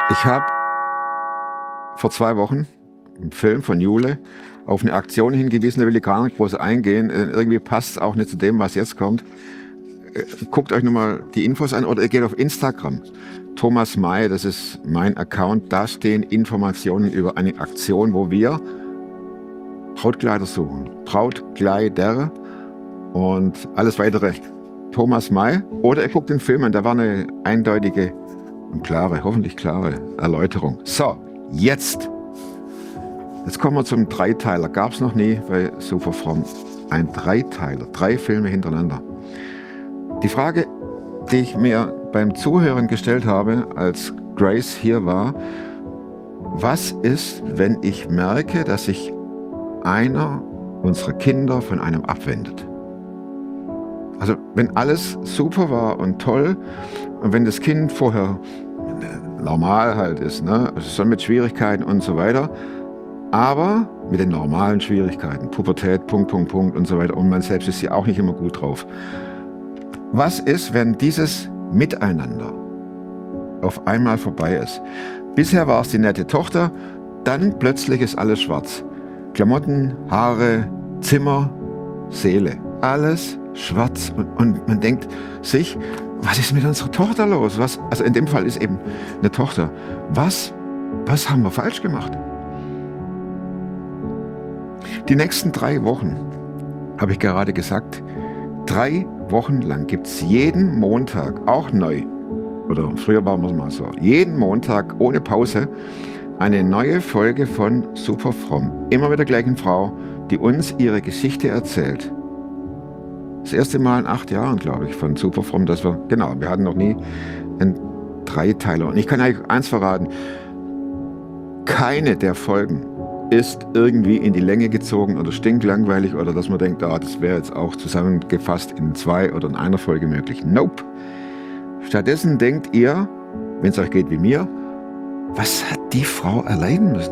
Ich habe vor 2 Wochen einen Film von Jule auf eine Aktion hingewiesen, da will ich gar nicht groß eingehen. Irgendwie passt es auch nicht zu dem, was jetzt kommt. Guckt euch nochmal die Infos an oder ihr geht auf Instagram. Thomas May, das ist mein Account, da stehen Informationen über eine Aktion, wo wir Brautkleider suchen. Brautkleider und alles weitere. Thomas May. Oder ihr guckt den Film an, da war eine eindeutige und klare, hoffentlich klare Erläuterung. So, jetzt kommen wir zum Dreiteiler. Gab es noch nie bei Super Fromm. Ein Dreiteiler, 3 Filme hintereinander. Die Frage, die ich mir beim Zuhören gestellt habe, als Grace hier war: Was ist, wenn ich merke, dass sich einer unserer Kinder von einem abwendet? Also wenn alles super war und toll und wenn das Kind vorher normal halt ist, ne? Also schon mit Schwierigkeiten und so weiter, aber mit den normalen Schwierigkeiten, Pubertät, Punkt und so weiter, und man selbst ist ja auch nicht immer gut drauf. Was ist, wenn dieses Miteinander auf einmal vorbei ist? Bisher war es die nette Tochter, dann plötzlich ist alles schwarz. Klamotten, Haare, Zimmer, Seele, alles schwarz. Und man denkt sich, was ist mit unserer Tochter los? Also in dem Fall ist eben eine Tochter. Was haben wir falsch gemacht? Die nächsten 3 Wochen, habe ich gerade gesagt, 3 Wochen lang gibt es jeden Montag, auch neu, oder früher war es mal so, jeden Montag ohne Pause eine neue Folge von Super Fromm. Immer mit der gleichen Frau, die uns ihre Geschichte erzählt. Das erste Mal in 8 Jahren, glaube ich, von Super Fromm, wir hatten noch nie einen Dreiteiler. Und ich kann euch eins verraten: Keine der Folgen ist irgendwie in die Länge gezogen oder stinklangweilig oder dass man denkt, das wäre jetzt auch zusammengefasst in 2 oder in einer Folge möglich. Nope. Stattdessen denkt ihr, wenn es euch geht wie mir, was hat die Frau erleiden müssen?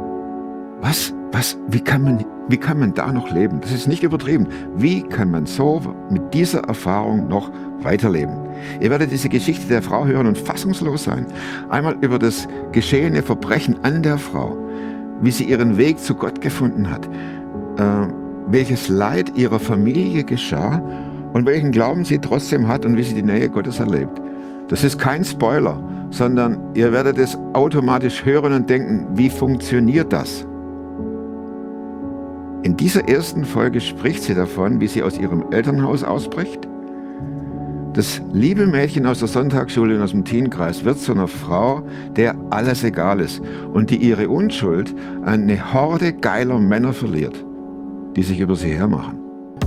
Wie kann man da noch leben? Das ist nicht übertrieben. Wie kann man so mit dieser Erfahrung noch weiterleben? Ihr werdet diese Geschichte der Frau hören und fassungslos sein. Einmal über das geschehene Verbrechen an der Frau, wie sie ihren Weg zu Gott gefunden hat, welches Leid ihrer Familie geschah und welchen Glauben sie trotzdem hat und wie sie die Nähe Gottes erlebt. Das ist kein Spoiler, sondern ihr werdet es automatisch hören und denken, wie funktioniert das? In dieser ersten Folge spricht sie davon, wie sie aus ihrem Elternhaus ausbricht. Das liebe Mädchen aus der Sonntagsschule und aus dem Teenkreis wird zu einer Frau, der alles egal ist und die ihre Unschuld an eine Horde geiler Männer verliert, die sich über sie hermachen.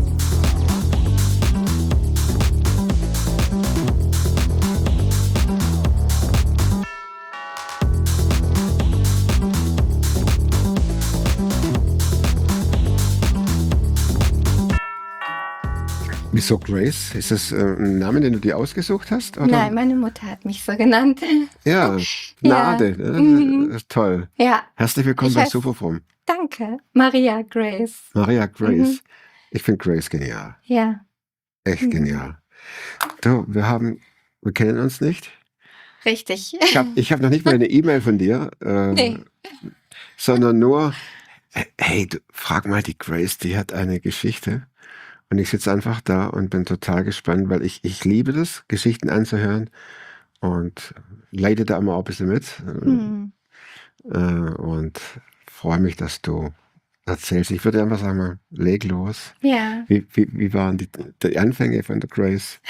Wieso Grace? Ist das ein Name, den du dir ausgesucht hast? Oder? Nein, meine Mutter hat mich so genannt. Ja, Gnade. Mhm. Toll. Ja, Herzlich willkommen ich bei heiße, Super Fromm. danke, Maria Grace. Maria Grace. Mhm. Ich finde Grace genial. Ja. Echt Mhm. genial. Du, wir kennen uns nicht. Richtig. Ich hab noch nicht mal eine E-Mail von dir, Nee. sondern nur, hey, frag mal die Grace, die hat eine Geschichte. Und ich sitze einfach da und bin total gespannt, weil ich liebe das, Geschichten anzuhören und leide da immer auch ein bisschen mit Mhm. und freue mich, dass du erzählst. Ich würde einfach sagen, leg los. Ja. Wie waren die Anfänge von der Grace?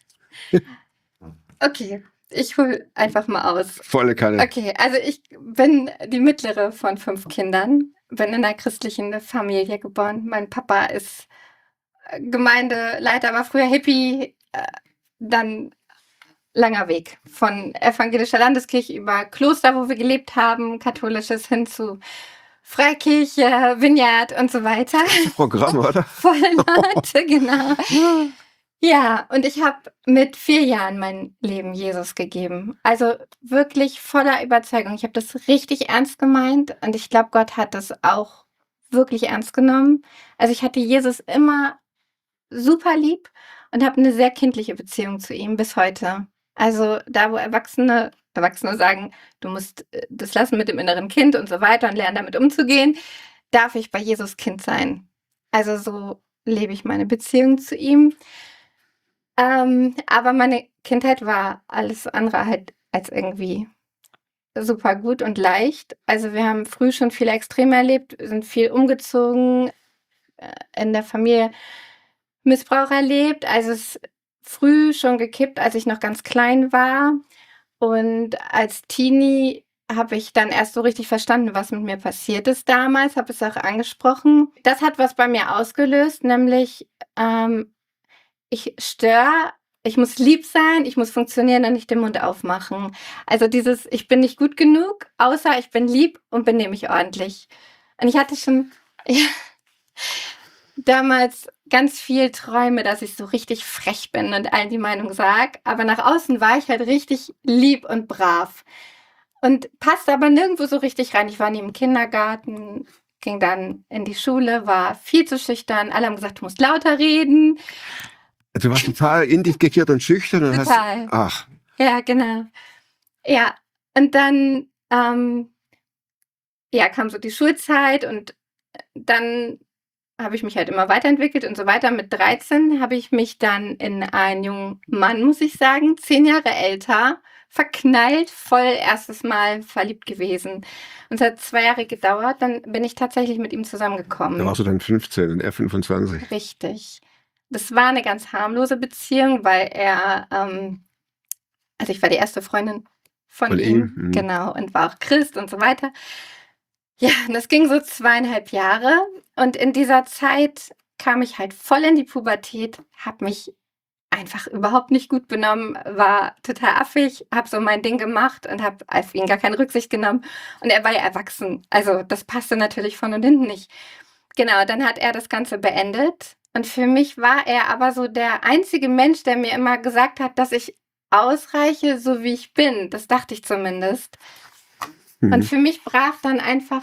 Okay, ich hole einfach mal aus. Volle Kanne. Okay, also ich bin die mittlere von 5 Kindern, bin in einer christlichen Familie geboren. Mein Papa ist Gemeindeleiter, war früher Hippie, dann langer Weg von evangelischer Landeskirche über Kloster, wo wir gelebt haben, katholisches, hin zu Freikirche, Vineyard und so weiter. Das Programm, oder? Volle Latte, genau. Ja, und ich habe mit 4 Jahren mein Leben Jesus gegeben. Also wirklich voller Überzeugung. Ich habe das richtig ernst gemeint und ich glaube, Gott hat das auch wirklich ernst genommen. Also ich hatte Jesus immer super lieb und habe eine sehr kindliche Beziehung zu ihm bis heute. Also da, wo Erwachsene Erwachsene sagen, du musst das lassen mit dem inneren Kind und so weiter und lernen damit umzugehen, darf ich bei Jesus Kind sein. Also so lebe ich meine Beziehung zu ihm. Aber meine Kindheit war alles andere halt als irgendwie super gut und leicht. Also wir haben früh schon viele Extreme erlebt, sind viel umgezogen, in der Familie Missbrauch erlebt. Also es ist früh schon gekippt, als ich noch ganz klein war. Und als Teenie habe ich dann erst so richtig verstanden, was mit mir passiert ist damals, habe es auch angesprochen. Das hat was bei mir ausgelöst, nämlich ich muss lieb sein, ich muss funktionieren und nicht den Mund aufmachen. Also dieses, ich bin nicht gut genug, außer ich bin lieb und benehme mich ordentlich. Und ich hatte schon ja, damals ganz viel Träume, dass ich so richtig frech bin und allen die Meinung sage. Aber nach außen war ich halt richtig lieb und brav. Und passte aber nirgendwo so richtig rein. Ich war nie im Kindergarten, ging dann in die Schule, war viel zu schüchtern. Alle haben gesagt, du musst lauter reden. Du warst total in dich gekehrt und schüchtern und Total. ach, Ja, genau. Ja, und dann ja, kam so die Schulzeit und dann habe ich mich halt immer weiterentwickelt und so weiter. Mit 13 habe ich mich dann in einen jungen Mann, muss ich sagen, 10 Jahre älter, verknallt, voll erstes Mal verliebt gewesen. Und es hat 2 Jahre gedauert, dann bin ich tatsächlich mit ihm da zusammengekommen. warst du dann 15 und er 25. Richtig. Das war eine ganz harmlose Beziehung, weil er, also ich war die erste Freundin von Von ihm, ihm? genau, und war auch Christ und so weiter. Ja, und das ging so 2,5 Jahre und in dieser Zeit kam ich halt voll in die Pubertät, habe mich einfach überhaupt nicht gut benommen, war total affig, habe so mein Ding gemacht und habe auf ihn gar keine Rücksicht genommen. Und er war ja erwachsen. Also das passte natürlich von und hinten nicht. Genau, dann hat er das Ganze beendet. Und für mich war er aber so der einzige Mensch, der mir immer gesagt hat, dass ich ausreiche, so wie ich bin. Das dachte ich zumindest. Und für mich brach dann einfach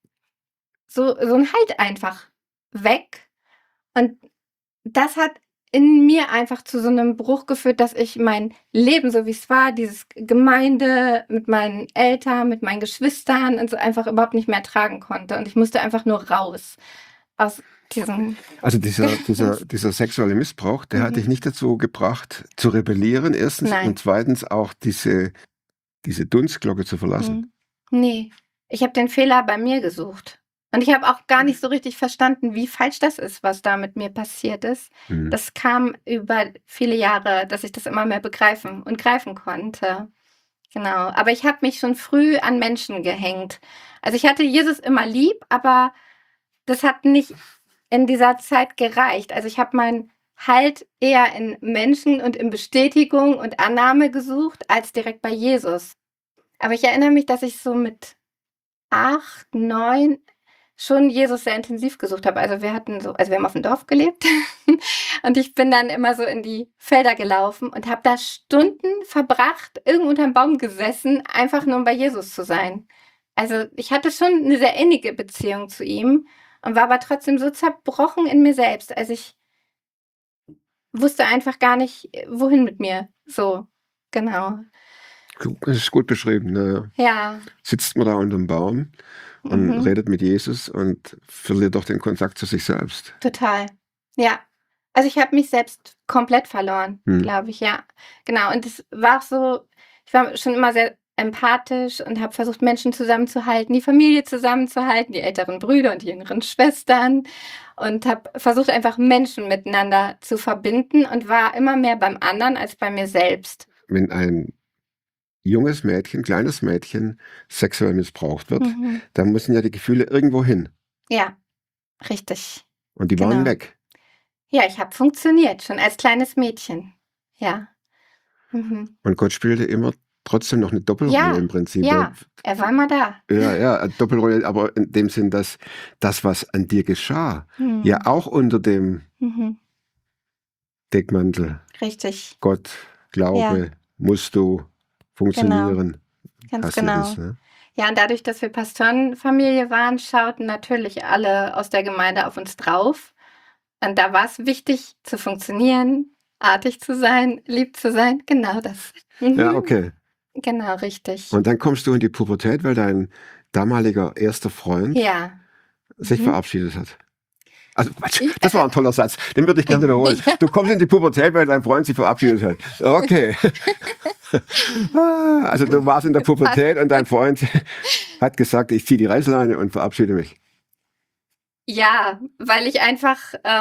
so ein Halt einfach weg. Und das hat in mir einfach zu so einem Bruch geführt, dass ich mein Leben, so wie es war, dieses Gemeinde mit meinen Eltern, mit meinen Geschwistern und so einfach überhaupt nicht mehr ertragen konnte. Und ich musste einfach nur raus aus diesem Also dieser sexuelle Missbrauch, der hat dich nicht dazu gebracht, zu rebellieren, erstens, Nein. und zweitens auch diese Dunstglocke zu verlassen. Nee, ich habe den Fehler bei mir gesucht. Und ich habe auch gar nicht so richtig verstanden, wie falsch das ist, was da mit mir passiert ist. Das kam über viele Jahre, dass ich das immer mehr begreifen und greifen konnte. Genau. Aber ich habe mich schon früh an Menschen gehängt. Also ich hatte Jesus immer lieb, aber das hat nicht in dieser Zeit gereicht. Also ich habe meinen Halt eher in Menschen und in Bestätigung und Annahme gesucht, als direkt bei Jesus. Aber ich erinnere mich, dass ich so mit 8, 9 schon Jesus sehr intensiv gesucht habe. Also wir haben auf dem Dorf gelebt und ich bin dann immer so in die Felder gelaufen und habe da Stunden verbracht, irgendwo unterm Baum gesessen, einfach nur um bei Jesus zu sein. Also ich hatte schon eine sehr innige Beziehung zu ihm und war aber trotzdem so zerbrochen in mir selbst. Also ich wusste einfach gar nicht, wohin mit mir. So, genau. Das ist gut beschrieben. Ne? Ja. Sitzt man da unter dem Baum und redet mit Jesus und verliert doch den Kontakt zu sich selbst. Total. Ja. Also ich habe mich selbst komplett verloren, glaube ich, ja. Genau. Und es war auch so, ich war schon immer sehr empathisch und habe versucht, Menschen zusammenzuhalten, die Familie zusammenzuhalten, die älteren Brüder und die jüngeren Schwestern und habe versucht, einfach Menschen miteinander zu verbinden und war immer mehr beim anderen als bei mir selbst. Wenn ein junges Mädchen, kleines Mädchen sexuell missbraucht wird, dann müssen ja die Gefühle irgendwo hin. Ja, richtig. Und die waren Genau. weg. Ja, ich habe funktioniert, schon als kleines Mädchen. Ja. Und Gott spielte immer trotzdem noch eine Doppelrolle im Prinzip. Ja, er war immer da. Ja, eine Doppelrolle, aber in dem Sinn, dass das, was an dir geschah, ja auch unter dem Deckmantel Richtig. Gott, Glaube, musst du funktionieren. Ganz passiert genau. ist, ne? Ja, und dadurch, dass wir Pastorenfamilie waren, schauten natürlich alle aus der Gemeinde auf uns drauf. Und da war es wichtig, zu funktionieren, artig zu sein, lieb zu sein. Genau das. Ja, okay. Genau, richtig. Und dann kommst du in die Pubertät, weil dein damaliger erster Freund Ja. sich Mhm. verabschiedet hat. Also, Quatsch, I das war ein toller Satz. Den würde ich gerne wiederholen. Ja. Du kommst in die Pubertät, weil dein Freund sich verabschiedet hat. Okay. Also du warst in der Passt. Pubertät und dein Freund hat gesagt, ich ziehe die Reißleine und verabschiede mich. Ja, weil ich einfach,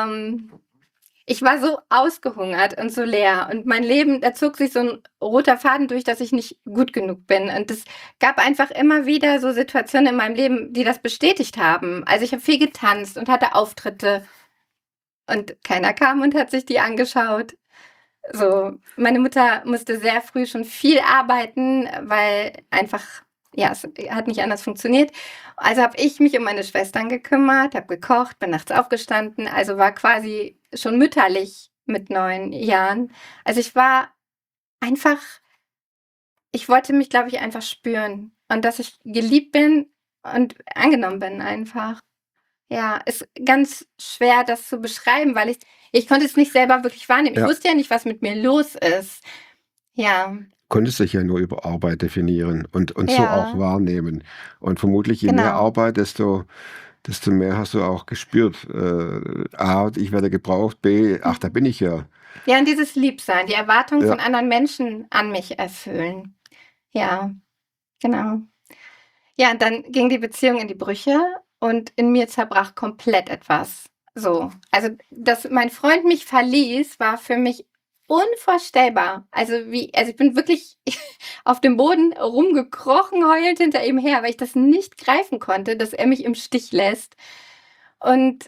ich war so ausgehungert und so leer und mein Leben, da zog sich so ein roter Faden durch, dass ich nicht gut genug bin und es gab einfach immer wieder so Situationen in meinem Leben, die das bestätigt haben. Also, ich habe viel getanzt und hatte Auftritte und keiner kam und hat sich die angeschaut. So, meine Mutter musste sehr früh schon viel arbeiten, weil einfach, ja, es hat nicht anders funktioniert. Also habe ich mich um meine Schwestern gekümmert, habe gekocht, bin nachts aufgestanden, also war quasi schon mütterlich mit 9 Jahren. Also ich war einfach, ich wollte mich, glaube ich, einfach spüren und dass ich geliebt bin und angenommen bin einfach. Ja, ist ganz schwer, das zu beschreiben, weil ich konnte es nicht selber wirklich wahrnehmen. Ich Ja. wusste ja nicht, was mit mir los ist. Ja, Konntest dich ja nur über Arbeit definieren und so auch ja, wahrnehmen. Und vermutlich je mehr genau. Arbeit, desto mehr hast du auch gespürt. A, ich werde gebraucht, B, ach, da bin ich ja. Ja, und dieses Liebsein, die Erwartungen von Ja. anderen Menschen an mich erfüllen. Ja, genau. Ja, und dann ging die Beziehung in die Brüche und in mir zerbrach komplett etwas. So, also, dass mein Freund mich verließ, war für mich unvorstellbar. Also, ich bin wirklich auf dem Boden rumgekrochen, heulend hinter ihm her, weil ich das nicht greifen konnte, dass er mich im Stich lässt. Und,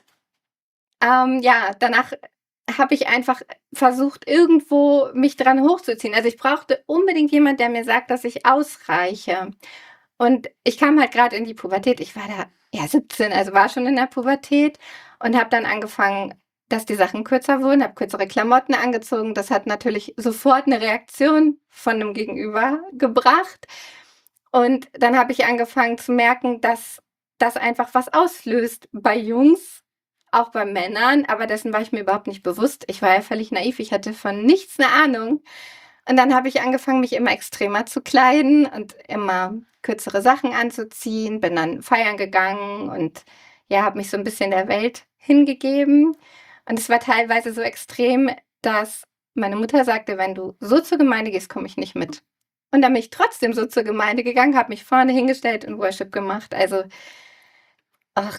ja, danach habe ich einfach versucht, irgendwo mich dran hochzuziehen. Also, ich brauchte unbedingt jemand, der mir sagt, dass ich ausreiche. Und ich kam halt gerade in die Pubertät. Ich war da, ja, 17, also war schon in der Pubertät und habe dann angefangen, dass die Sachen kürzer wurden, habe kürzere Klamotten angezogen. Das hat natürlich sofort eine Reaktion von 'nem Gegenüber gebracht. Und dann habe ich angefangen zu merken, dass das einfach was auslöst bei Jungs, auch bei Männern, aber dessen war ich mir überhaupt nicht bewusst. Ich war ja völlig naiv, ich hatte von nichts 'ne Ahnung. Und dann habe ich angefangen, mich immer extremer zu kleiden und immer kürzere Sachen anzuziehen, bin dann feiern gegangen und, ja, habe mich so 'n bisschen der Welt hingegeben. Und es war teilweise so extrem, dass meine Mutter sagte: „Wenn du so zur Gemeinde gehst, komme ich nicht mit.“ Und dann bin ich trotzdem so zur Gemeinde gegangen, habe mich vorne hingestellt und Worship gemacht. Also, ach,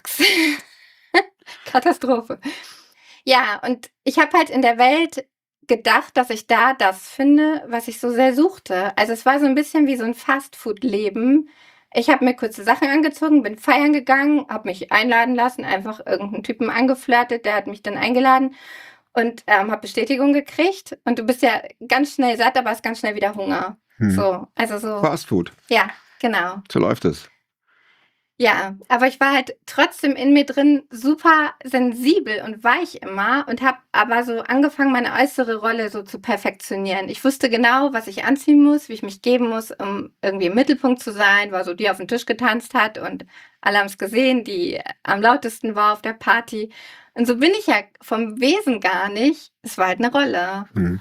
Katastrophe. Ja, und ich habe halt in der Welt gedacht, dass ich da das finde, was ich so sehr suchte. Also, es war so 'n bisschen wie so 'n Fastfood-Leben. Ich habe mir kurze Sachen angezogen, bin feiern gegangen, habe mich einladen lassen, einfach irgend 'n Typen angeflirtet, der hat mich dann eingeladen und, habe Bestätigung gekriegt. Und du bist ja ganz schnell satt, aber hast ganz schnell wieder Hunger. So, also so, Fast Food, ja, genau. so läuft es. Ja, aber ich war halt trotzdem in mir drin super sensibel und weich immer und habe aber so angefangen, meine äußere Rolle so zu perfektionieren. Ich wusste genau, was ich anziehen muss, wie ich mich geben muss, um irgendwie im Mittelpunkt zu sein, war so die auf 'n Tisch getanzt hat und alle haben's gesehen, die am lautesten war auf der Party. Und so bin ich ja vom Wesen gar nicht. Es war halt 'ne Rolle. Mhm.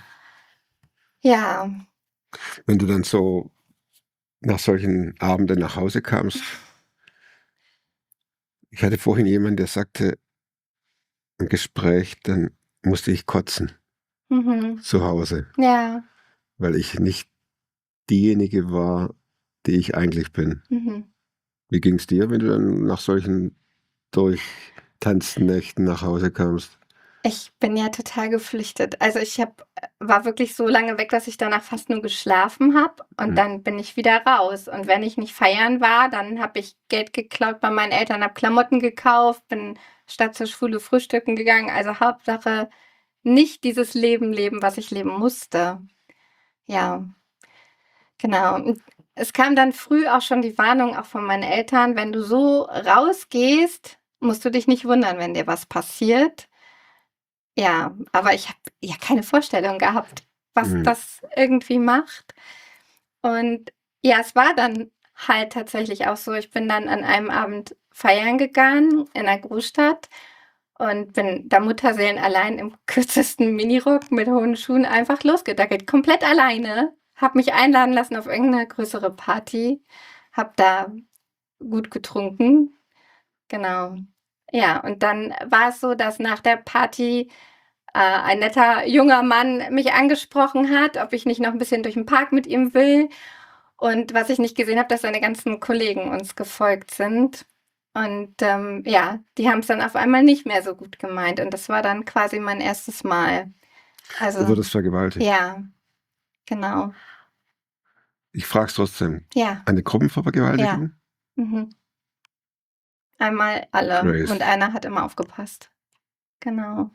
Ja. Wenn du dann so nach solchen Abenden nach Hause kamst, ich hatte vorhin jemanden, der sagte im Gespräch, dann musste ich kotzen Mhm. zu Hause, Ja. weil ich nicht diejenige war, die ich eigentlich bin. Mhm. Wie ging's dir, wenn du dann nach solchen durchtanzten Nächten nach Hause kamst? Ich bin ja total geflüchtet. Also, ich habe war wirklich so lange weg, dass ich danach fast nur geschlafen habe und Mhm. dann bin ich wieder raus. Und wenn ich nicht feiern war, dann habe ich Geld geklaut bei meinen Eltern, habe Klamotten gekauft, bin statt zur Schule frühstücken gegangen. Also, Hauptsache nicht dieses Leben leben, was ich leben musste. Ja, genau. Und es kam dann früh auch schon die Warnung auch von meinen Eltern: „Wenn du so rausgehst, musst du dich nicht wundern, wenn dir was passiert.“ Ja, aber ich habe ja keine Vorstellung gehabt, was Mhm. das irgendwie macht. Und ja, es war dann halt tatsächlich auch so, ich bin dann an einem Abend feiern gegangen in 'ner Großstadt und bin da mutterseelenallein im kürzesten Minirock mit hohen Schuhen einfach losgedackelt, komplett alleine. habe mich einladen lassen auf irgendeine größere Party, habe da gut getrunken. Genau. Ja, und dann war es so, dass nach der Party ein netter junger Mann mich angesprochen hat, ob ich nicht noch ein bisschen durch den Park mit ihm will. Und was ich nicht gesehen habe, dass seine ganzen Kollegen uns gefolgt sind. Und ja, die haben es dann auf einmal nicht mehr so gut gemeint. Und das war dann quasi mein erstes Mal. Du Also, wurdest vergewaltigt. ja, genau. Ich frage es trotzdem. Ja, Eine Gruppenvergewaltigung? mhm. Einmal alle. Crazy. Und einer hat immer aufgepasst. Genau.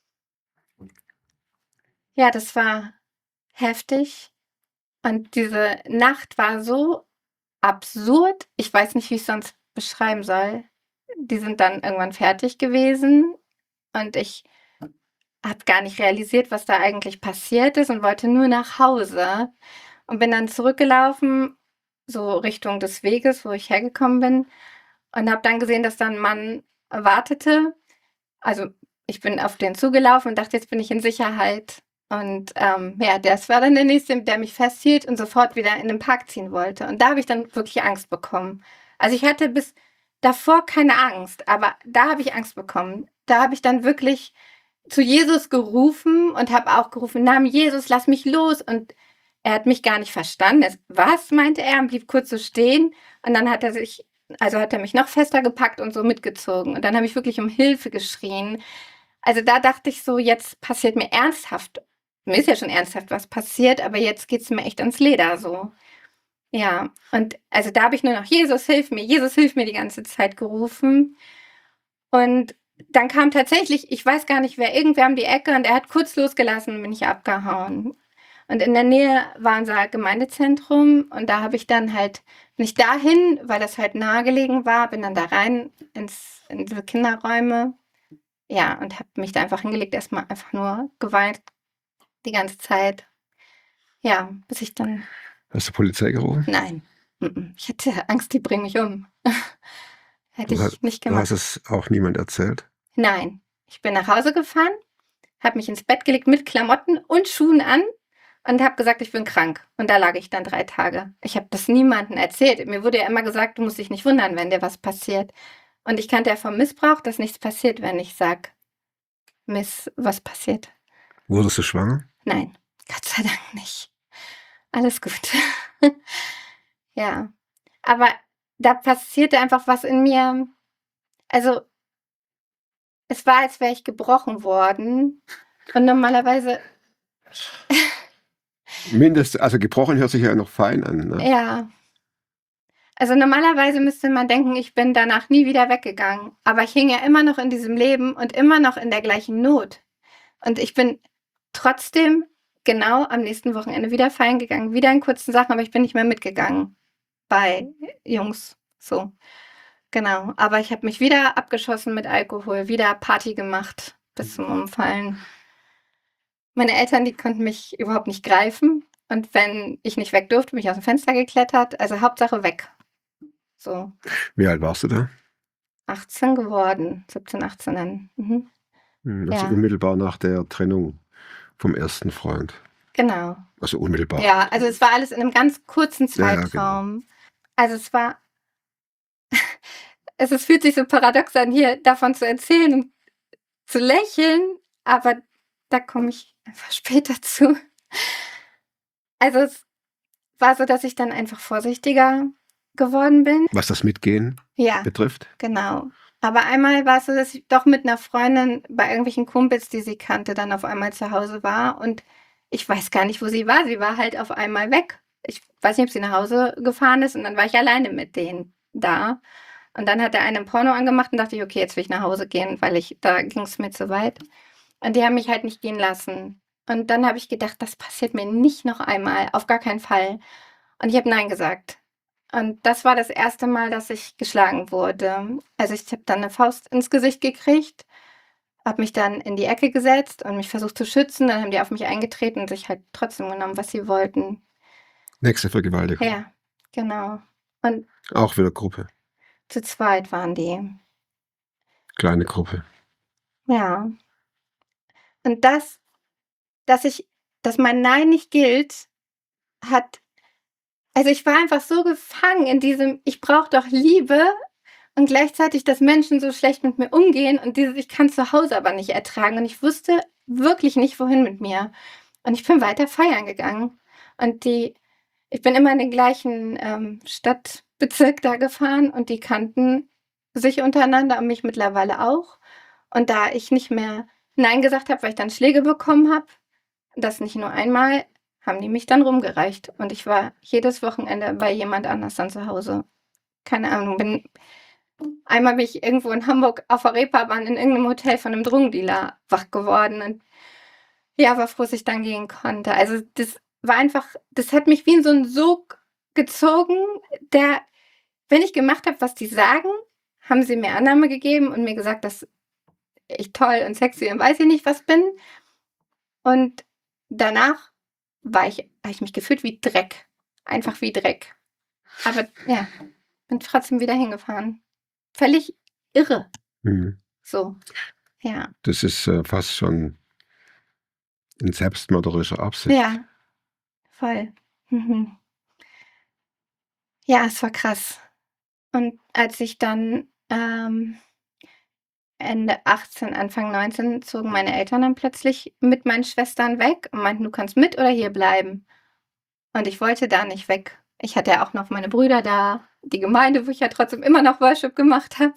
Ja, das war heftig. Und diese Nacht war so absurd. Ich weiß nicht, wie ich's sonst beschreiben soll. Die sind dann irgendwann fertig gewesen und ich habe gar nicht realisiert, was da eigentlich passiert ist und wollte nur nach Hause und bin dann zurückgelaufen, so Richtung des Weges, wo ich hergekommen bin und habe dann gesehen, dass da 'n Mann wartete. Also, ich bin auf den zugelaufen und dachte, jetzt bin ich in Sicherheit. Und ja, das war dann der Nächste, der mich festhielt und sofort wieder in den Park ziehen wollte. Und da habe ich dann wirklich Angst bekommen. Also ich hatte bis davor keine Angst, aber da habe ich Angst bekommen. Da habe ich dann wirklich zu Jesus gerufen und habe auch gerufen, im Namen Jesus, lass mich los. Und er hat mich gar nicht verstanden. Was, meinte er, und blieb kurz so stehen. Und dann hat er mich noch fester gepackt und so mitgezogen. Und dann habe ich wirklich um Hilfe geschrien. Also da dachte ich so, jetzt passiert mir ernsthaft. Mir ist ja schon ernsthaft was passiert, aber jetzt geht's mir echt ans Leder so. Ja, und also da habe ich nur noch Jesus, hilf mir die ganze Zeit gerufen. Und dann kam tatsächlich, ich weiß gar nicht wer, irgendwer um die Ecke und er hat kurz losgelassen und bin ich abgehauen. Und in der Nähe war unser Gemeindezentrum und da habe ich dann halt, bin ich dahin, weil das halt nahegelegen war, bin dann da rein in diese Kinderräume. Ja, und habe mich da einfach hingelegt, erstmal einfach nur geweint die ganze Zeit. Ja, bis ich dann, Hast du Polizei gerufen? nein, ich hatte Angst, die bringen mich um. Hätte ich nicht Du hast gemacht. es auch niemand erzählt? Nein, ich bin nach Hause gefahren, habe mich ins Bett gelegt mit Klamotten und Schuhen an und habe gesagt, ich bin krank. Und da lag ich dann 3 Tage. Ich habe das niemandem erzählt. Mir wurde ja immer gesagt, du musst dich nicht wundern, wenn dir was passiert. Und ich kannte ja vom Missbrauch, dass nichts passiert, wenn ich sage, was passiert. Wurdest du schwanger? Nein, Gott sei Dank nicht. Alles gut. Ja, aber da passierte einfach was in mir. Also, es war, als wäre ich gebrochen worden. Und normalerweise, Also gebrochen hört sich ja noch fein an. Ne? ja, also normalerweise müsste man denken, ich bin danach nie wieder weggegangen. Aber ich hing ja immer noch in diesem Leben und immer noch in der gleichen Not. Und ich bin trotzdem genau am nächsten Wochenende wieder feiern gegangen, wieder in kurzen Sachen, aber ich bin nicht mehr mitgegangen bei Jungs. So, genau. Aber ich habe mich wieder abgeschossen mit Alkohol, wieder Party gemacht bis zum Umfallen. Meine Eltern, die konnten mich überhaupt nicht greifen. Und wenn ich nicht weg durfte, bin ich aus dem Fenster geklettert. Also Hauptsache weg. So, Wie alt warst du da? 18 geworden, 17, 18 dann. Mhm. Also Ja, unmittelbar nach der Trennung vom ersten Freund. genau. Also unmittelbar. Ja, also es war alles in einem ganz kurzen Ja, ja, genau. Zeitraum. Also es fühlt sich so paradox an, hier davon zu erzählen und zu lächeln, aber da komme ich einfach später zu. Also es war so, dass ich dann einfach vorsichtiger geworden bin. Was das Mitgehen Ja, betrifft. genau. Aber einmal war es so, dass ich doch mit einer Freundin bei irgendwelchen Kumpels, die sie kannte, dann auf einmal zu Hause war und ich weiß gar nicht, wo sie war. Sie war halt auf einmal weg. Ich weiß nicht, ob sie nach Hause gefahren ist und dann war ich alleine mit denen da. Und dann hat der eine 'n Porno angemacht und dachte ich: „Okay, jetzt will ich nach Hause gehen“, weil da ging's mir zu weit. Und die haben mich halt nicht gehen lassen. Und dann habe ich gedacht: „Das passiert mir nicht noch einmal, auf gar keinen Fall.“ Und ich habe nein gesagt. Und das war das erste Mal, dass ich geschlagen wurde. Also, ich habe dann 'ne Faust ins Gesicht gekriegt, habe mich dann in die Ecke gesetzt und mich versucht zu schützen. Dann haben die auf mich eingetreten und sich halt trotzdem genommen, was sie wollten. Nächste Vergewaltigung. Ja, genau. Und Auch wieder Gruppe. zu zweit waren die. Kleine Gruppe. Ja. Und dass mein Nein nicht gilt, also ich war einfach so gefangen in diesem, ich brauche doch Liebe und gleichzeitig, dass Menschen so schlecht mit mir umgehen und dieses, ich kann zu Hause aber nicht ertragen und ich wusste wirklich nicht, wohin mit mir. Und ich bin weiter feiern gegangen. Und ich bin immer in den gleichen Stadtbezirk da gefahren und die kannten sich untereinander und mich mittlerweile auch. Und da ich nicht mehr Nein gesagt habe, weil ich dann Schläge bekommen habe, das nicht nur einmal, haben die mich dann rumgereicht. Und ich war jedes Wochenende bei jemand anders dann zu Hause. Keine Ahnung, einmal bin ich irgendwo in Hamburg auf der Reeperbahn in irgendeinem Hotel von einem Drogendealer wach geworden und ja, war froh, dass ich dann gehen konnte. Also das war einfach, das hat mich wie in so einen Sog gezogen, der, wenn ich gemacht habe, was die sagen, haben sie mir Annahme gegeben und mir gesagt, dass ich toll und sexy und weiß ich nicht was bin. Und danach habe ich mich gefühlt wie Dreck. Einfach wie Dreck. Aber ja, bin trotzdem wieder hingefahren. Völlig irre. Mhm. So, ja. Das ist fast schon in selbstmörderischer Absicht. Ja, voll. Mhm. Ja, es war krass. Und als ich dann Ende 18, Anfang 19 zogen meine Eltern dann plötzlich mit meinen Schwestern weg und meinten, du kannst mit oder hier bleiben. Und ich wollte da nicht weg. Ich hatte ja auch noch meine Brüder da, die Gemeinde, wo ich ja trotzdem immer noch Worship gemacht habe.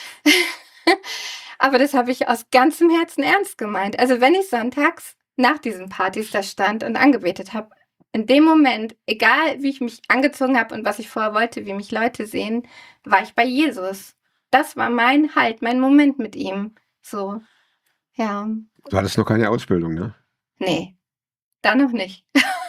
Aber das habe ich aus ganzem Herzen ernst gemeint. Also wenn ich sonntags nach diesen Partys da stand und angebetet habe, in dem Moment, egal wie ich mich angezogen habe und was ich vorher wollte, wie mich Leute sehen, war ich bei Jesus. Das war mein Halt, mein Moment mit ihm. So, ja. Du hattest noch keine Ausbildung, ne? Nee, da noch nicht.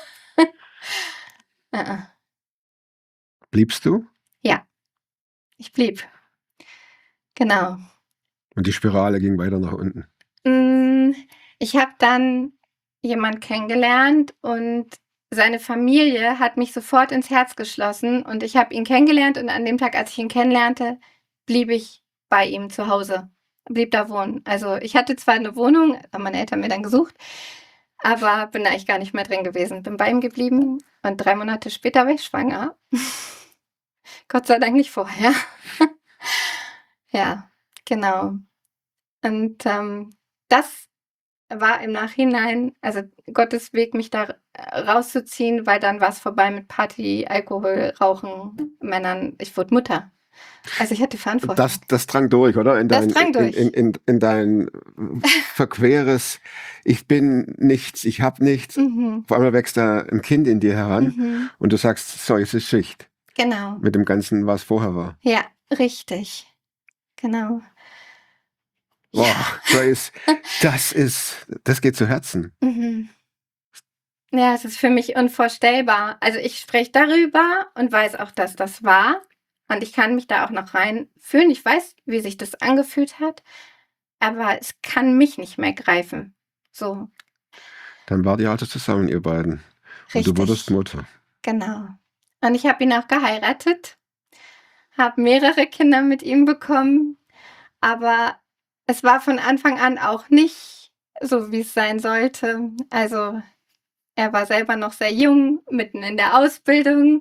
Bliebst du? Ja, ich blieb. Genau. Und die Spirale ging weiter nach unten. Ich habe dann jemand kennengelernt und seine Familie hat mich sofort ins Herz geschlossen und ich habe ihn kennengelernt und an dem Tag, als ich ihn kennenlernte, blieb ich bei ihm zu Hause, blieb da wohnen. Also ich hatte zwar eine Wohnung, haben meine Eltern mir dann gesucht, aber bin eigentlich gar nicht mehr drin gewesen. Bin bei ihm geblieben und 3 Monate später war ich schwanger. Gott sei Dank nicht vorher. Ja, genau. Und das war im Nachhinein, also Gottes Weg, mich da rauszuziehen, weil dann war es vorbei mit Party, Alkohol, Rauchen, Männern. Ich wurde Mutter. Also ich hatte Verantwortung. Das drang durch, oder? Das drang durch. In dein verqueres, ich bin nichts, ich habe nichts. Vor allem wächst da ein Kind in dir heran und du sagst, so, jetzt ist Schicht. Genau. Mit dem Ganzen, was vorher war. Ja, richtig. Genau. Boah, Grace, das geht zu Herzen. Ja, es ist für mich unvorstellbar. Also ich spreche darüber und weiß auch, dass das war. Und ich kann mich da auch noch reinfühlen. Ich weiß, wie sich das angefühlt hat. Aber es kann mich nicht mehr greifen. So. Dann wart ihr also zusammen, ihr beiden. Richtig. Und du wurdest Mutter. Genau. Und ich habe ihn auch geheiratet. Habe mehrere Kinder mit ihm bekommen. Aber es war von Anfang an auch nicht so, wie es sein sollte. Also er war selber noch sehr jung, mitten in der Ausbildung,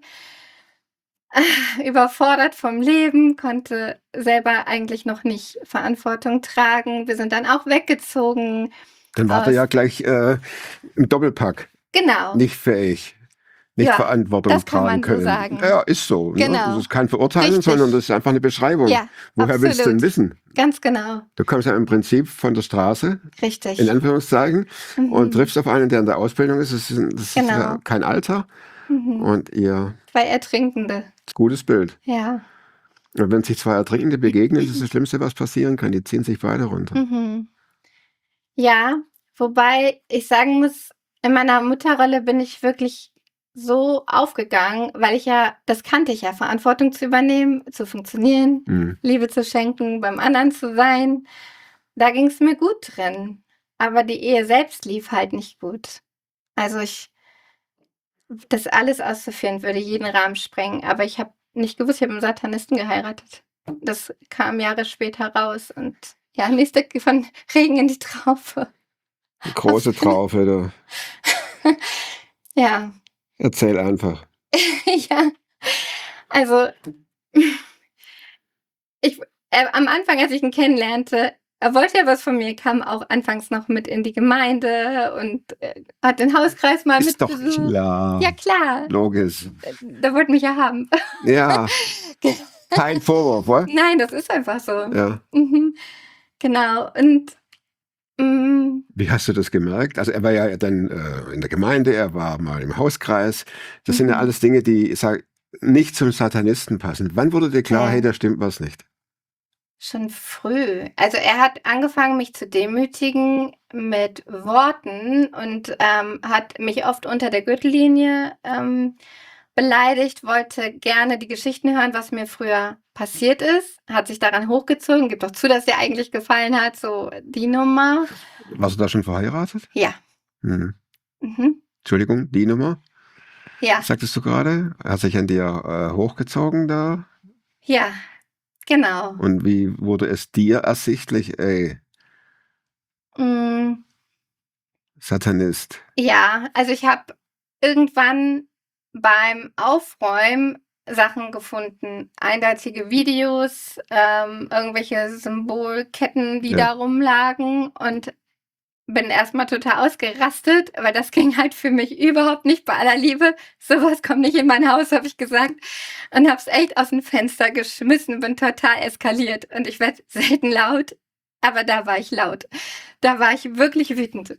überfordert vom Leben, konnte selber eigentlich noch nicht Verantwortung tragen. Wir sind dann auch weggezogen. Dann war er ja gleich im Doppelpack. Genau. Nicht fähig. Nicht Ja, Verantwortung das kann tragen man so können. sagen. Ja, ist so. Ne? Genau. Das ist kein Verurteilen, Richtig. sondern das ist einfach eine Beschreibung. Ja, Woher willst du denn wissen? Ganz genau. Du kommst ja im Prinzip von der Straße, Richtig. in Anführungszeichen, und triffst auf einen, der in der Ausbildung ist. Das ist Genau. ja kein Alter. Und ihr 2 Ertrinkende. gutes Bild. Ja. Und wenn sich 2 Ertrinkende begegnen, das ist das Schlimmste, was passieren kann. Die ziehen sich beide runter. Ja, wobei ich sagen muss, in meiner Mutterrolle bin ich wirklich so aufgegangen, weil das kannte ich ja, Verantwortung zu übernehmen, zu funktionieren, Liebe zu schenken, beim anderen zu sein. Da ging es mir gut drin. Aber die Ehe selbst lief halt nicht gut. Also das alles auszuführen würde jeden Rahmen sprengen. Aber ich habe nicht gewusst, ich habe einen Satanisten geheiratet. Das kam Jahre später raus und ja, nächste von Regen in die Traufe. Große Traufe, du. Ja, Erzähl einfach. Ja, also ich am Anfang, als ich ihn kennenlernte, wollte er was von mir, kam auch anfangs noch mit in die Gemeinde und, hat den Hauskreis mal Ist doch mitbesucht. klar. Ja klar, Logisch. der wollte mich ja haben. Ja, kein Vorwurf, wa? Nein, das ist einfach so. Ja. Mhm, genau. Und, Wie hast du das gemerkt? Also er war ja dann in der Gemeinde, er war mal im Hauskreis. Das sind ja alles Dinge, die nicht zum Satanisten passen. Wann wurde dir klar, hey, da stimmt was nicht? schon früh. Also er hat angefangen, mich zu demütigen mit Worten und hat mich oft unter der Gürtellinie beleidigt, wollte gerne die Geschichten hören, was mir früher passiert ist, hat sich daran hochgezogen, gibt doch zu, dass dir eigentlich gefallen hat, so die Nummer. Warst du da schon verheiratet? Ja. Hm. Mhm. Entschuldigung, die Nummer, Ja, sagtest du gerade? Hat sich an dir hochgezogen da? ja, genau. Und wie wurde es dir ersichtlich, ey, Mm, Satanist? ja, also ich habe irgendwann beim Aufräumen Sachen gefunden, eindeutige Videos, irgendwelche Symbolketten, die Ja. da rumlagen und bin erstmal total ausgerastet, weil das ging halt für mich überhaupt nicht bei aller Liebe. Sowas kommt nicht in mein Haus, habe ich gesagt. Und habe es echt aus dem Fenster geschmissen, bin total eskaliert. Und ich werde selten laut, aber da war ich laut. Da war ich wirklich wütend.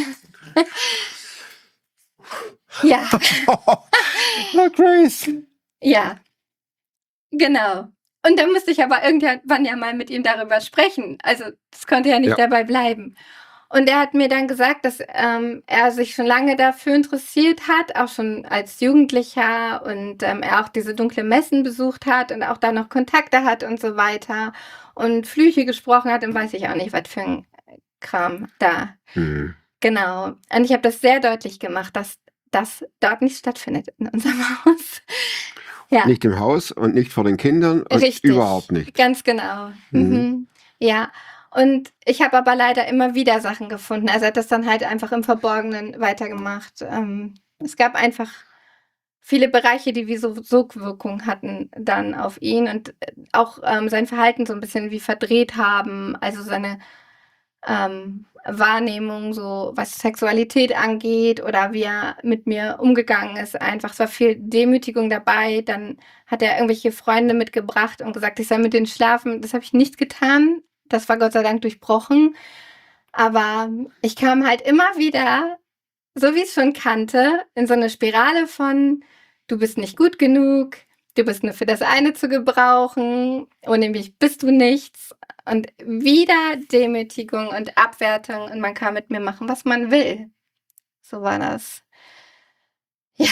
Ja, Oh, Grace. ja, genau. Und dann musste ich aber irgendwann ja mal mit ihm darüber sprechen. Also das konnte ja nicht Ja. dabei bleiben. Und er hat mir dann gesagt, dass er sich schon lange dafür interessiert hat, auch schon als Jugendlicher und er auch diese dunkle Messen besucht hat und auch da noch Kontakte hat und so weiter und Flüche gesprochen hat und weiß ich auch nicht, was für ein Kram da. Hm. Genau. Und ich habe das sehr deutlich gemacht, dass das dort nicht stattfindet in unserem Haus. Ja, Nicht im Haus und nicht vor den Kindern und richtig. überhaupt nicht. Ganz genau. Mhm. Ja. Und ich habe aber leider immer wieder Sachen gefunden. Also er hat das dann halt einfach im Verborgenen weitergemacht. Es gab einfach viele Bereiche, die wie so Sogwirkung hatten dann auf ihn und auch sein Verhalten so ein bisschen wie verdreht haben. Also seine Wahrnehmung, so was Sexualität angeht oder wie er mit mir umgegangen ist. Einfach, es war viel Demütigung dabei. Dann hat er irgendwelche Freunde mitgebracht und gesagt, ich soll mit denen schlafen. Das habe ich nicht getan. Das war Gott sei Dank durchbrochen. Aber ich kam halt immer wieder, so wie ich es schon kannte, in so eine Spirale von, du bist nicht gut genug, du bist nur für das eine zu gebrauchen, ohne mich bist du nichts. Und wieder Demütigung und Abwertung und man kann mit mir machen, was man will. So war das. Ja,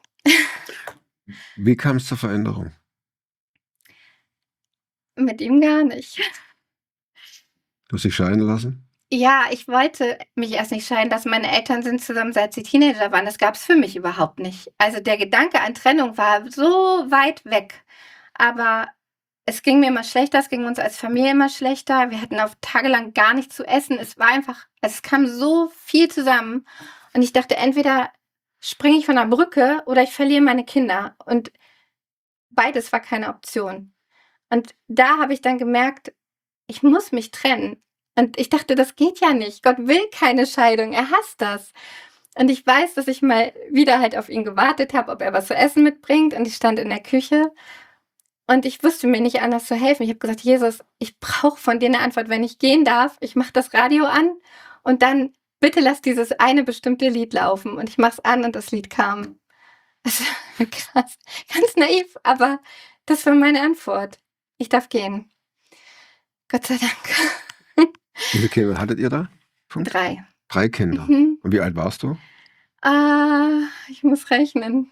Wie kam es zur Veränderung? mit ihm gar nicht. Du hast dich scheiden lassen? Ja, ich wollte mich erst nicht scheiden lassen. Meine Eltern sind zusammen, seit sie Teenager waren. Das gab's für mich überhaupt nicht. Also der Gedanke an Trennung war so weit weg. Aber es ging mir immer schlechter, es ging uns als Familie immer schlechter. Wir hatten auf tagelang gar nichts zu essen. Es war einfach, es kam so viel zusammen. Und ich dachte, entweder springe ich von der Brücke oder ich verliere meine Kinder. Und beides war keine Option. Und da habe ich dann gemerkt, ich muss mich trennen. Und ich dachte, das geht ja nicht. Gott will keine Scheidung. Er hasst das. Und ich weiß, dass ich mal wieder halt auf ihn gewartet habe, ob er was zu essen mitbringt. Und ich stand in der Küche und ich wusste mir nicht anders zu helfen. Ich habe gesagt, Jesus, ich brauche von dir eine Antwort. Wenn ich gehen darf, ich mache das Radio an und dann bitte lass dieses eine bestimmte Lied laufen. Und ich mache es an und das Lied kam. Das war krass. Ganz naiv, aber das war meine Antwort. Ich darf gehen. Gott sei Dank. Wie viele Kinder hattet ihr da? 5? 3. 3 Kinder. Mhm. Und wie alt warst du? Ich muss rechnen.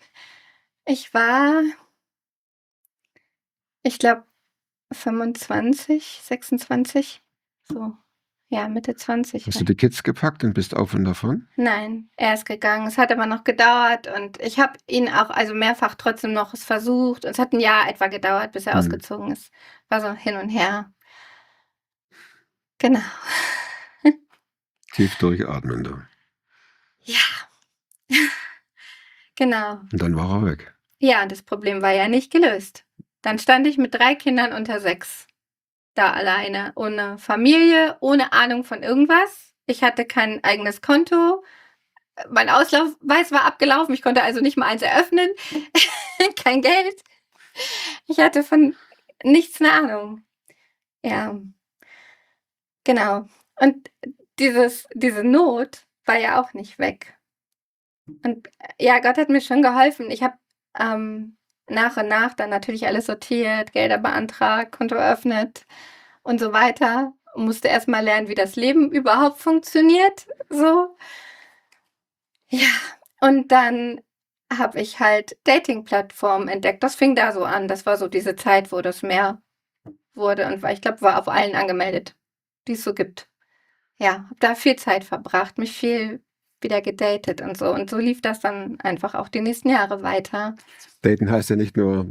Ich glaube 25, 26, so, ja, Mitte 20. Hast du die Kids gepackt und bist auf und davon? Nein, er ist gegangen. Es hat aber noch gedauert und ich habe ihn auch also mehrfach trotzdem noch es versucht. Und es hat ein Jahr etwa gedauert, bis er ausgezogen ist. War so hin und her. Genau. Tief durchatmen da. Ja. Genau. Und dann war er weg. Ja, und das Problem war ja nicht gelöst. Dann stand ich mit 3 Kindern unter 6 da alleine, ohne Familie, ohne Ahnung von irgendwas. Ich hatte kein eigenes Konto. Mein Ausweis war abgelaufen. Ich konnte also nicht mal eins eröffnen. Kein Geld. Ich hatte von nichts eine Ahnung. Ja, genau. Und diese Not war ja auch nicht weg. Und ja, Gott hat mir schon geholfen. Ich habe nach und nach dann natürlich alles sortiert, Gelder beantragt, Konto eröffnet und so weiter. Musste erst mal lernen, wie das Leben überhaupt funktioniert. So. Ja, und dann habe ich halt Dating-Plattformen entdeckt. Das fing da so an. Das war so diese Zeit, wo das mehr wurde und ich glaube, war auf allen angemeldet, die es so gibt. Ja, habe da viel Zeit verbracht, mich viel wieder gedatet und so. Und so lief das dann einfach auch die nächsten Jahre weiter. Daten heißt ja nicht nur,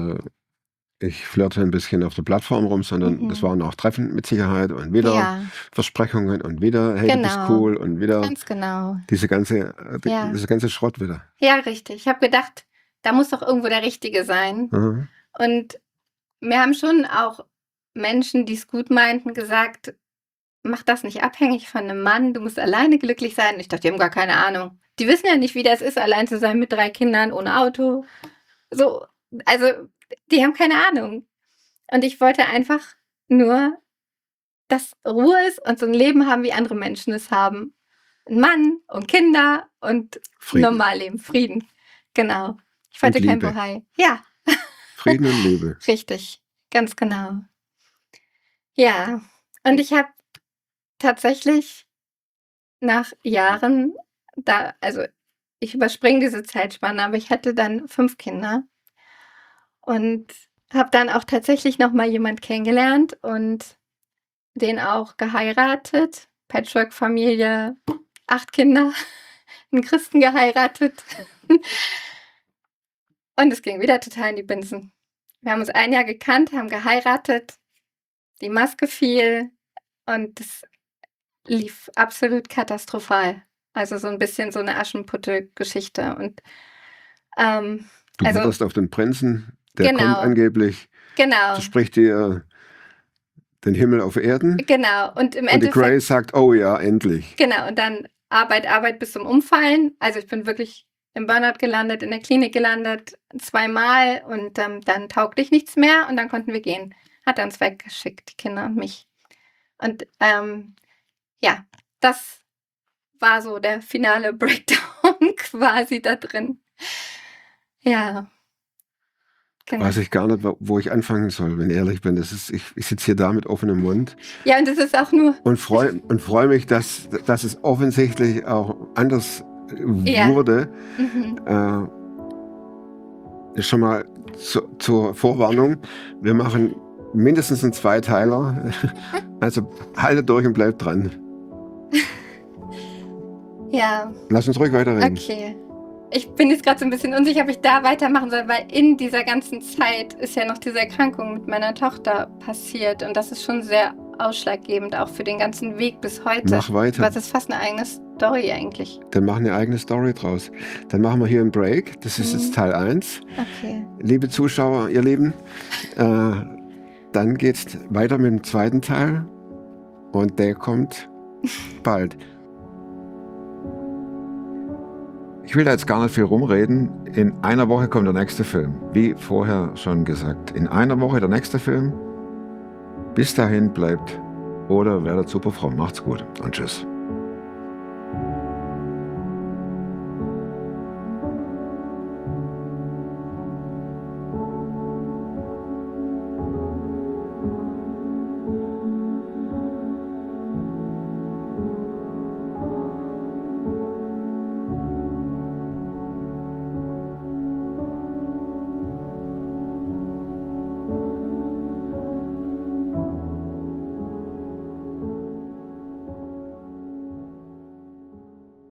ich flirte ein bisschen auf der Plattform rum, sondern das waren auch Treffen mit Sicherheit und wieder Ja, Versprechungen und wieder, hey, du bist genau. cool und wieder Ganz genau. diese ganze Schrott wieder. Ja, richtig. Ich habe gedacht, da muss doch irgendwo der Richtige sein. Mhm. Und mir haben schon auch Menschen, die es gut meinten, gesagt, mach das nicht abhängig von einem Mann, du musst alleine glücklich sein. Ich dachte, die haben gar keine Ahnung. Die wissen ja nicht, wie das ist, allein zu sein mit 3 Kindern, ohne Auto. So, also, die haben keine Ahnung. Und ich wollte einfach nur, dass Ruhe ist und so ein Leben haben, wie andere Menschen es haben. Ein Mann und Kinder und Frieden. Normalleben, Frieden. Genau. Ich wollte Und kein Liebe. Bohai. Ja, Frieden und Liebe. richtig. Ganz genau. Ja, und ich habe tatsächlich nach Jahren also ich überspringe diese Zeitspanne, aber ich hatte dann 5 Kinder und habe dann auch tatsächlich noch mal jemand kennengelernt und den auch geheiratet. Patchwork-Familie, 8 Kinder, einen Christen geheiratet. Und es ging wieder total in die Binsen. Wir haben uns 1 Jahr gekannt, haben geheiratet, die Maske fiel und das lief absolut katastrophal. Also so ein bisschen so eine Aschenputtel-Geschichte. Und Du also wartest auf den Prinzen, der Genau. kommt angeblich, genau, verspricht dir den Himmel auf Erden. genau. Und im Und die Endeffekt Grace sagt, oh ja, endlich. genau. Und dann Arbeit bis zum Umfallen. Also ich bin wirklich im Burnout gelandet, in der Klinik gelandet, 2-mal und dann taugte ich nichts mehr und dann konnten wir gehen. Hat er uns weggeschickt, die Kinder und mich. Und ja, das war so der finale Breakdown quasi da drin. Ja. Genau. Weiß ich gar nicht, wo ich anfangen soll, wenn ich ehrlich bin. Ich sitze hier da mit offenem Mund Ja, und das ist auch nur, und freu mich, dass es offensichtlich auch anders Ja. wurde. mhm. Schon mal zur Vorwarnung. Wir machen mindestens einen Zweiteiler. Also haltet durch und bleibt dran. Ja, Lass uns ruhig weiterreden. okay. Ich bin jetzt gerade so ein bisschen unsicher, ob ich da weitermachen soll, weil in dieser ganzen Zeit ist ja noch diese Erkrankung mit meiner Tochter passiert und das ist schon sehr ausschlaggebend, auch für den ganzen Weg bis heute. Mach weiter. Was ist fast eine eigene Story eigentlich. Dann machen wir eine eigene Story draus. Dann machen wir hier einen Break. Das ist jetzt Teil 1. Okay. Liebe Zuschauer, ihr Lieben, dann geht's weiter mit dem zweiten Teil und der kommt bald. Ich will da jetzt gar nicht viel rumreden. In einer Woche kommt der nächste Film. Wie vorher schon gesagt. In einer Woche der nächste Film. Bis dahin bleibt oder werdet super fromm. Macht's gut und tschüss.